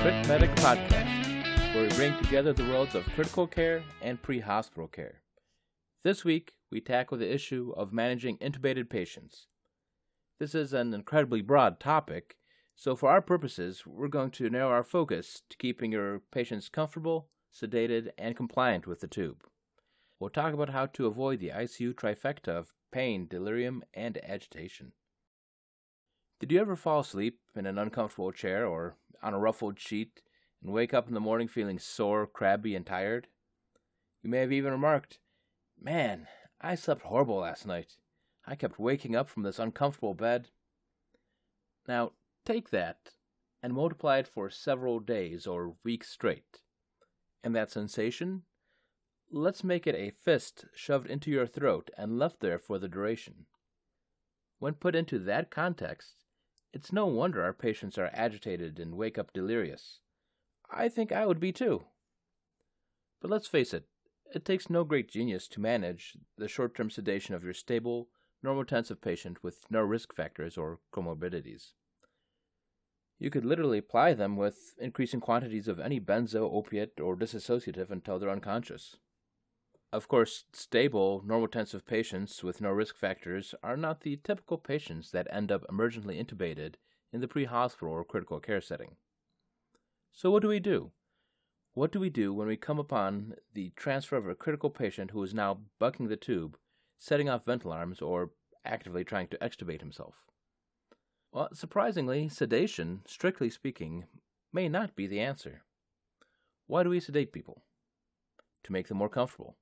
Crit Medic Podcast, where we bring together the worlds of critical care and pre-hospital care. This week, we tackle the issue of managing intubated patients. This is an incredibly broad topic, so for our purposes, we're going to narrow our focus to keeping your patients comfortable, sedated, and compliant with the tube. We'll talk about how to avoid the ICU trifecta of pain, delirium, and agitation. Did you ever fall asleep in an uncomfortable chair or on a ruffled sheet and wake up in the morning feeling sore, crabby, and tired? You may have even remarked, "Man, I slept horrible last night. I kept waking up from this uncomfortable bed." Now, take that and multiply it for several days or weeks straight. And that sensation? Let's make it a fist shoved into your throat and left there for the duration. When put into that context, it's no wonder our patients are agitated and wake up delirious. I think I would be too. But let's face it, it takes no great genius to manage the short-term sedation of your stable, normotensive patient with no risk factors or comorbidities. You could literally apply them with increasing quantities of any benzo, opiate, or dissociative until they're unconscious. Of course, stable, normotensive patients with no risk factors are not the typical patients that end up emergently intubated in the pre-hospital or critical care setting. So what do we do? What do we do when we come upon the transfer of a critical patient who is now bucking the tube, setting off vent alarms, or actively trying to extubate himself? Well, surprisingly, sedation, strictly speaking, may not be the answer. Why do we sedate people? To make them more comfortable.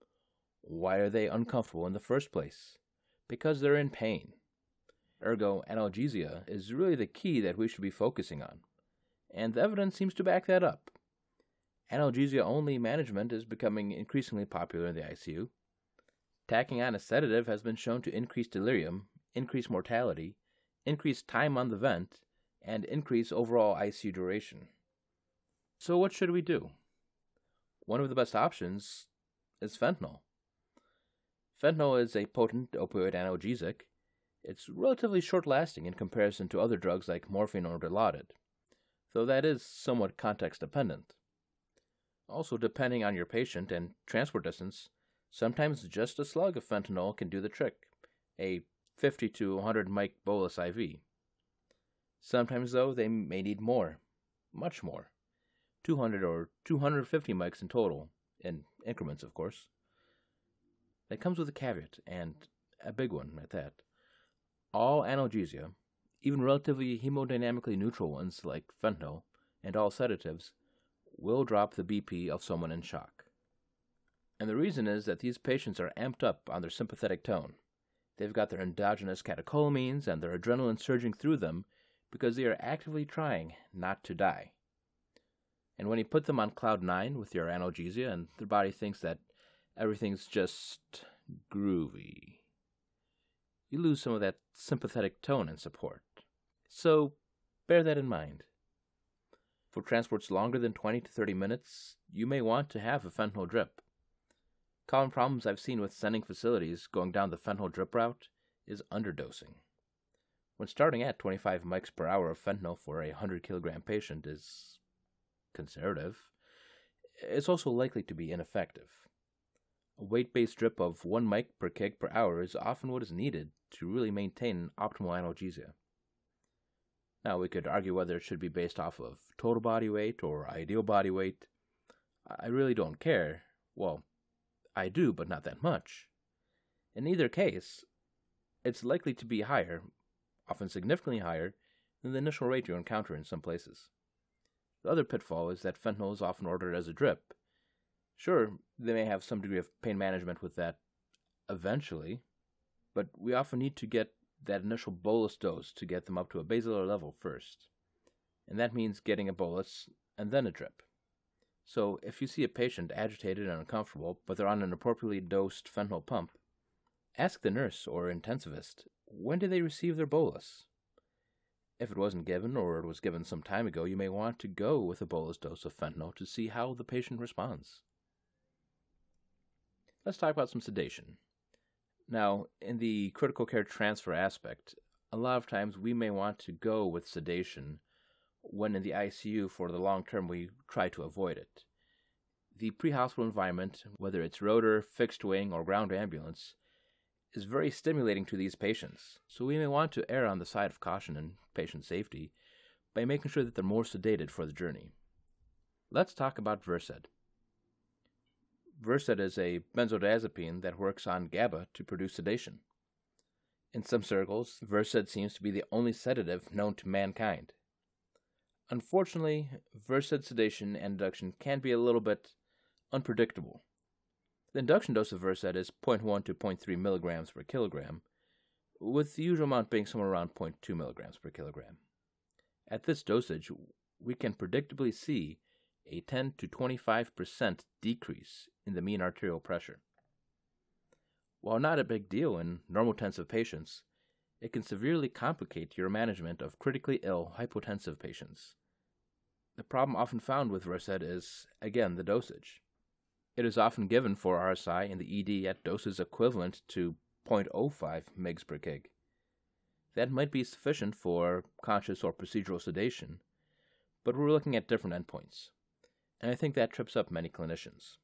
Why are they uncomfortable in the first place? Because they're in pain. Ergo, analgesia is really the key that we should be focusing on, and the evidence seems to back that up. Analgesia-only management is becoming increasingly popular in the ICU. Tacking on a sedative has been shown to increase delirium, increase mortality, increase time on the vent, and increase overall ICU duration. So what should we do? One of the best options is fentanyl. Fentanyl is a potent opioid analgesic. It's relatively short-lasting in comparison to other drugs like morphine or Dilaudid, though that is somewhat context-dependent. Also, depending on your patient and transport distance, sometimes just a slug of fentanyl can do the trick, a 50 to 100 mic bolus IV. Sometimes, though, they may need more, much more, 200 or 250 mics in total, in increments, of course. That comes with a caveat, and a big one at that. All analgesia, even relatively hemodynamically neutral ones like fentanyl, and all sedatives, will drop the BP of someone in shock. And the reason is that these patients are amped up on their sympathetic tone. They've got their endogenous catecholamines and their adrenaline surging through them because they are actively trying not to die. And when you put them on cloud 9 with your analgesia and their body thinks that everything's just groovy, you lose some of that sympathetic tone and support. So bear that in mind. For transports longer than 20 to 30 minutes, you may want to have a fentanyl drip. Common problems I've seen with sending facilities going down the fentanyl drip route is underdosing. When starting at 25 mics per hour of fentanyl for a 100 kilogram patient is conservative, it's also likely to be ineffective. A weight-based drip of 1 mic per kg per hour is often what is needed to really maintain optimal analgesia. Now, we could argue whether it should be based off of total body weight or ideal body weight. I really don't care. Well, I do, but not that much. In either case, it's likely to be higher, often significantly higher, than the initial rate you encounter in some places. The other pitfall is that fentanyl is often ordered as a drip. Sure, they may have some degree of pain management with that eventually, but we often need to get that initial bolus dose to get them up to a basilar level first. And that means getting a bolus and then a drip. So if you see a patient agitated and uncomfortable, but they're on an appropriately dosed fentanyl pump, ask the nurse or intensivist, when did they receive their bolus? If it wasn't given or it was given some time ago, you may want to go with a bolus dose of fentanyl to see how the patient responds. Let's talk about some sedation. Now, in the critical care transfer aspect, a lot of times we may want to go with sedation when in the ICU for the long term, we try to avoid it. The pre-hospital environment, whether it's rotor, fixed wing, or ground ambulance, is very stimulating to these patients, so we may want to err on the side of caution and patient safety by making sure that they're more sedated for the journey. Let's talk about Versed. Versed is a benzodiazepine that works on GABA to produce sedation. In some circles, Versed seems to be the only sedative known to mankind. Unfortunately, Versed sedation and induction can be a little bit unpredictable. The induction dose of Versed is 0.1 to 0.3 milligrams per kilogram, with the usual amount being somewhere around 0.2 milligrams per kilogram. At this dosage, we can predictably see a 10 to 25% decrease in the mean arterial pressure. While not a big deal in normotensive patients, it can severely complicate your management of critically ill hypotensive patients. The problem often found with Versed is, again, the dosage. It is often given for RSI in the ED at doses equivalent to 0.05 mg per kg. That might be sufficient for conscious or procedural sedation, but we're looking at different endpoints, and I think that trips up many clinicians.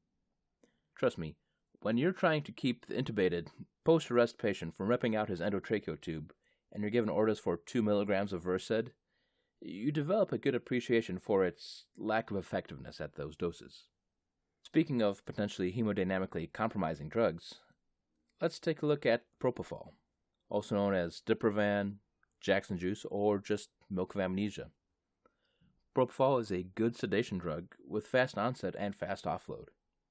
Trust me, when you're trying to keep the intubated, post-arrest patient from ripping out his endotracheal tube, and you're given orders for 2 milligrams of Versed, you develop a good appreciation for its lack of effectiveness at those doses. Speaking of potentially hemodynamically compromising drugs, let's take a look at propofol, also known as Diprivan, Jackson juice, or just milk of amnesia. Propofol is a good sedation drug with fast onset and fast offload.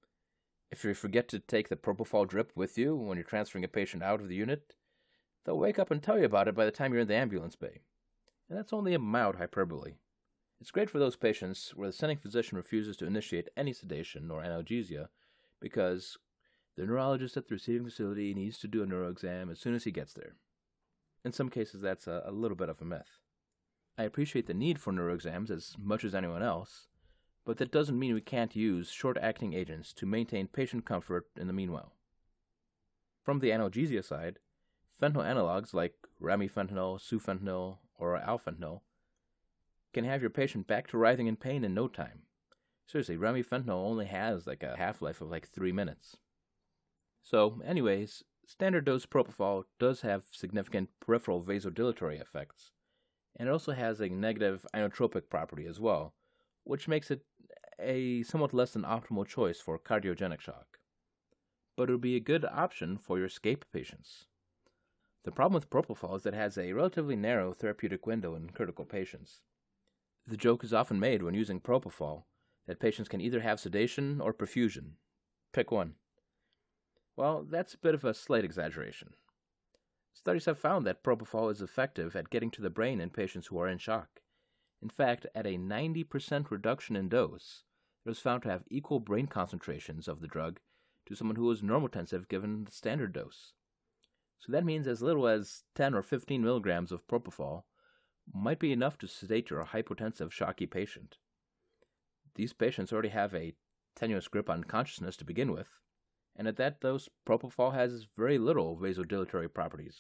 If you forget to take the propofol drip with you when you're transferring a patient out of the unit, they'll wake up and tell you about it by the time you're in the ambulance bay. And that's only a mild hyperbole. It's great for those patients where the sending physician refuses to initiate any sedation or analgesia because the neurologist at the receiving facility needs to do a neuro exam as soon as he gets there. In some cases, that's a little bit of a myth. I appreciate the need for neuro exams as much as anyone else, but that doesn't mean we can't use short-acting agents to maintain patient comfort in the meanwhile. From the analgesia side, fentanyl analogs like remifentanil, sufentanil, or alfentanil can have your patient back to writhing in pain in no time. Seriously, remifentanil only has like a half-life of like 3 minutes. So, anyways, standard dose propofol does have significant peripheral vasodilatory effects, and it also has a negative inotropic property as well, which makes it a somewhat less than optimal choice for cardiogenic shock. But it would be a good option for your escape patients. The problem with propofol is that it has a relatively narrow therapeutic window in critical patients. The joke is often made when using propofol that patients can either have sedation or perfusion. Pick one. Well, that's a bit of a slight exaggeration. Studies have found that propofol is effective at getting to the brain in patients who are in shock. In fact, at a 90% reduction in dose, it was found to have equal brain concentrations of the drug to someone who was normotensive given the standard dose. So that means as little as 10 or 15 milligrams of propofol might be enough to sedate your hypotensive, shocky patient. These patients already have a tenuous grip on consciousness to begin with, and at that dose, propofol has very little vasodilatory properties.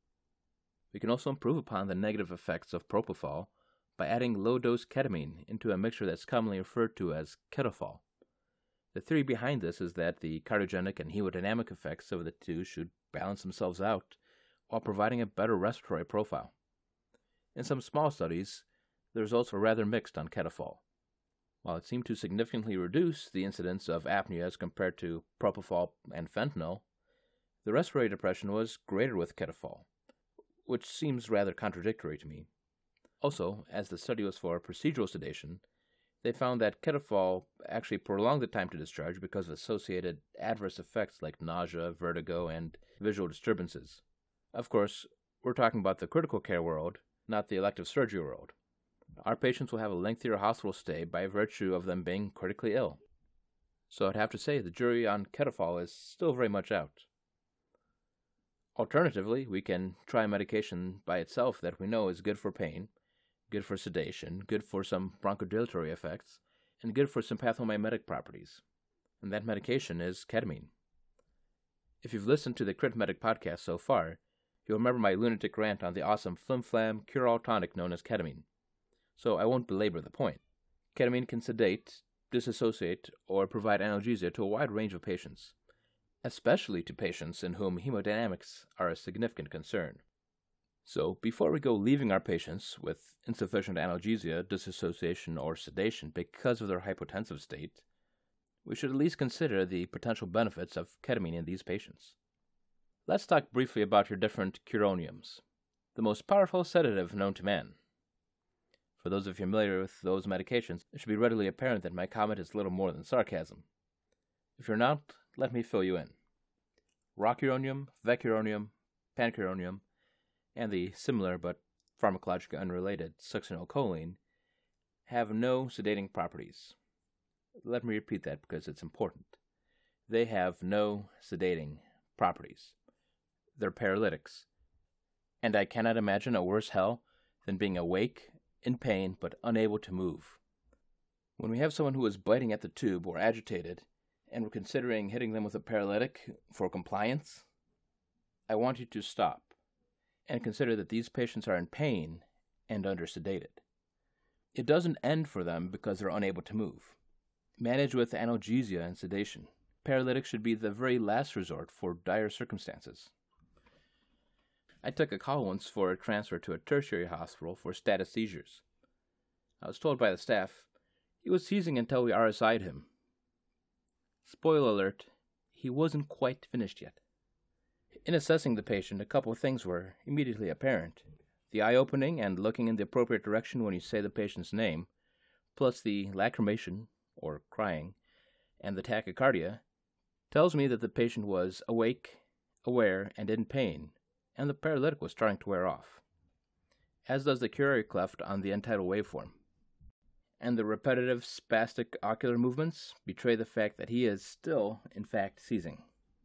We can also improve upon the negative effects of propofol by adding low-dose ketamine into a mixture that's commonly referred to as ketofol. The theory behind this is that the cardiogenic and hemodynamic effects of the two should balance themselves out while providing a better respiratory profile. In some small studies, the results were rather mixed on ketofol. While it seemed to significantly reduce the incidence of apnea as compared to propofol and fentanyl, the respiratory depression was greater with ketofol, which seems rather contradictory to me. Also, as the study was for procedural sedation, they found that ketofol actually prolonged the time to discharge because of associated adverse effects like nausea, vertigo, and visual disturbances. Of course, we're talking about the critical care world, not the elective surgery world. Our patients will have a lengthier hospital stay by virtue of them being critically ill. So I'd have to say the jury on ketofol is still very much out. Alternatively, we can try a medication by itself that we know is good for pain, good for sedation, good for some bronchodilatory effects, and good for some pathomimetic properties. And that medication is ketamine. If you've listened to the Crit Medic podcast so far, you'll remember my lunatic rant on the awesome flim-flam cure-all tonic known as ketamine. so I won't belabor the point. Ketamine can sedate, disassociate, or provide analgesia to a wide range of patients, especially to patients in whom hemodynamics are a significant concern. So, before we go leaving our patients with insufficient analgesia, disassociation, or sedation because of their hypotensive state, we should at least consider the potential benefits of ketamine in these patients. Let's talk briefly about your different curoniums, the most powerful sedative known to man. For those of you familiar with those medications, it should be readily apparent that my comment is little more than sarcasm. If you're not, let me fill you in. Rocuronium, vecuronium, pancuronium, and the similar but pharmacologically unrelated succinylcholine have no sedating properties. Let me repeat that because it's important. They have no sedating properties. They're paralytics. And I cannot imagine a worse hell than being awake, in pain, but unable to move. When we have someone who is biting at the tube or agitated, and we're considering hitting them with a paralytic for compliance, I want you to stop and consider that these patients are in pain and under-sedated. It doesn't end for them because they're unable to move. Manage with analgesia and sedation. Paralytics should be the very last resort for dire circumstances. I took a call once for a transfer to a tertiary hospital for status seizures. I was told by the staff he was seizing until we RSI'd him. Spoiler alert, he wasn't quite finished yet. In assessing the patient, a couple of things were immediately apparent. The eye-opening and looking in the appropriate direction when you say the patient's name, plus the lacrimation, or crying, and the tachycardia, tells me that the patient was awake, aware, and in pain, and the paralytic was starting to wear off, as does the curare cleft on the end tidal waveform. And the repetitive spastic ocular movements betray the fact that he is still, in fact, seizing.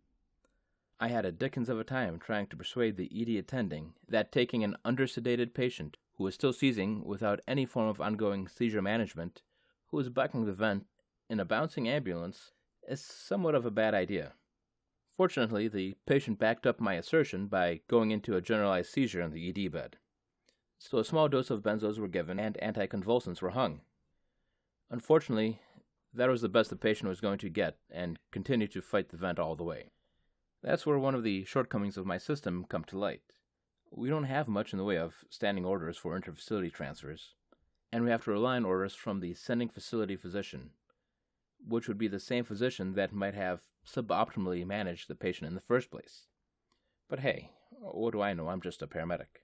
I had a dickens of a time trying to persuade the ED attending that taking an under-sedated patient who was still seizing without any form of ongoing seizure management, who was bucking the vent in a bouncing ambulance, is somewhat of a bad idea. Fortunately, the patient backed up my assertion by going into a generalized seizure in the ED bed. So a small dose of benzos were given and anticonvulsants were hung. Unfortunately, that was the best the patient was going to get and continued to fight the vent all the way. That's where one of the shortcomings of my system come to light. We don't have much in the way of standing orders for interfacility transfers, and we have to rely on orders from the sending facility physician, which would be the same physician that might have suboptimally managed the patient in the first place. But hey, what do I know? I'm just a paramedic.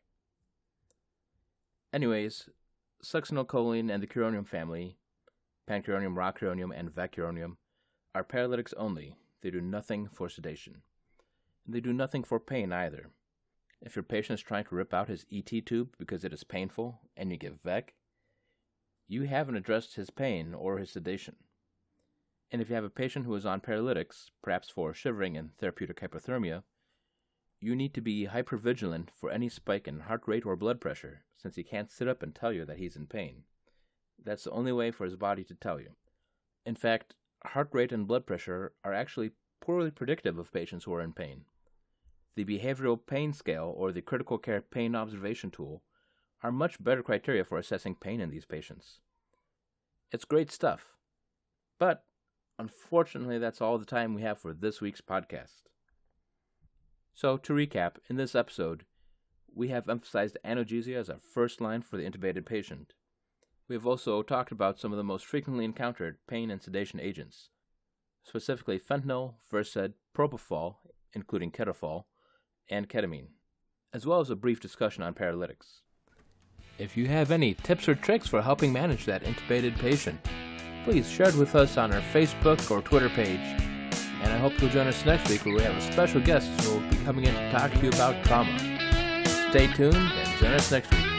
Anyways, succinylcholine and the curonium family, pancuronium, rocuronium, and vecuronium, are paralytics only. They do nothing for sedation. They do nothing for pain either. If your patient is trying to rip out his ET tube because it is painful and you give Vec, you haven't addressed his pain or his sedation. And if you have a patient who is on paralytics, perhaps for shivering and therapeutic hypothermia, you need to be hypervigilant for any spike in heart rate or blood pressure, since he can't sit up and tell you that he's in pain. That's the only way for his body to tell you. In fact, heart rate and blood pressure are actually poorly predictive of patients who are in pain. The behavioral pain scale or the critical care pain observation tool are much better criteria for assessing pain in these patients. It's great stuff, but unfortunately that's all the time we have for this week's podcast. So to recap, in this episode, we have emphasized analgesia as a first line for the intubated patient. We have also talked about some of the most frequently encountered pain and sedation agents, specifically fentanyl, Versed, propofol, including Ketofol, and ketamine, as well as a brief discussion on paralytics. If you have any tips or tricks for helping manage that intubated patient, please share it with us on our Facebook or Twitter page, and I hope you'll join us next week where we have a special guest who will be coming in to talk to you about trauma. Stay tuned and join us next week.